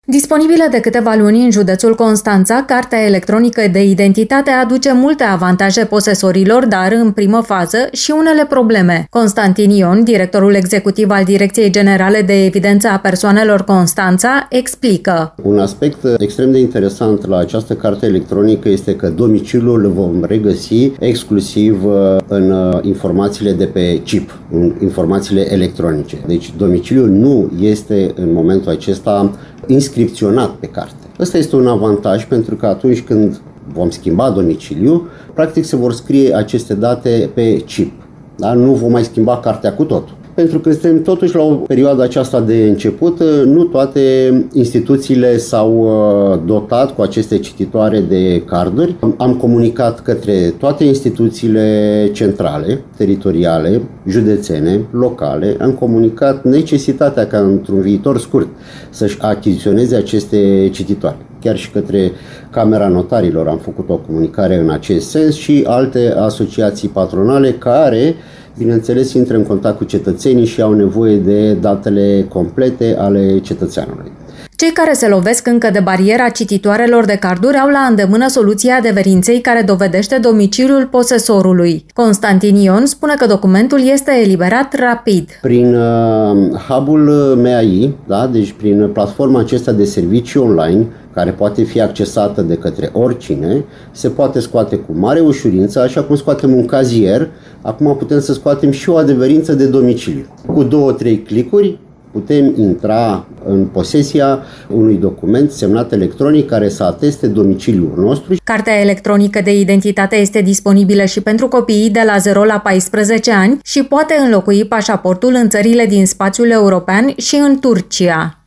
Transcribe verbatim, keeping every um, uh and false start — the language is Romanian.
Disponibilă de câteva luni în județul Constanța, cartea electronică de identitate aduce multe avantaje posesorilor, dar în primă fază și unele probleme. Constantin Ion, directorul executiv al Direcției Generale de Evidență a Persoanelor Constanța, explică. Un aspect extrem de interesant la această carte electronică este că domiciliul îl vom regăsi exclusiv în informațiile de pe chip, în informațiile electronice. Deci domiciliul nu este în momentul acesta inscripționat pe carte. Ăsta este un avantaj pentru că atunci când vom schimba domiciliul, practic se vor scrie aceste date pe chip. Da? Nu vom mai schimba cartea cu totul. Pentru că suntem totuși la o perioadă aceasta de început, nu toate instituțiile s-au dotat cu aceste cititoare de carduri. Am comunicat către toate instituțiile centrale, teritoriale, județene, locale, am comunicat necesitatea ca într-un viitor scurt să-și achiziționeze aceste cititoare. Chiar și către Camera Notarilor am făcut o comunicare în acest sens și alte asociații patronale care, bineînțeles, intră în contact cu cetățenii și au nevoie de datele complete ale cetățeanului. Cei care se lovesc încă de bariera cititoarelor de carduri au la îndemână soluția adeverinței care dovedește domiciliul posesorului. Constantin Ion spune că documentul este eliberat rapid. Prin uh, hub-ul M A I, da, deci prin platforma acesta de servicii online, care poate fi accesată de către oricine, se poate scoate cu mare ușurință, așa cum scoatem un cazier, acum putem să scoatem și o adeverință de domiciliu. Cu două, trei clicuri putem intra în posesia unui document semnat electronic care să ateste domiciliul nostru. Cartea electronică de identitate este disponibilă și pentru copiii de la zero la paisprezece ani și poate înlocui pașaportul în țările din spațiul european și în Turcia.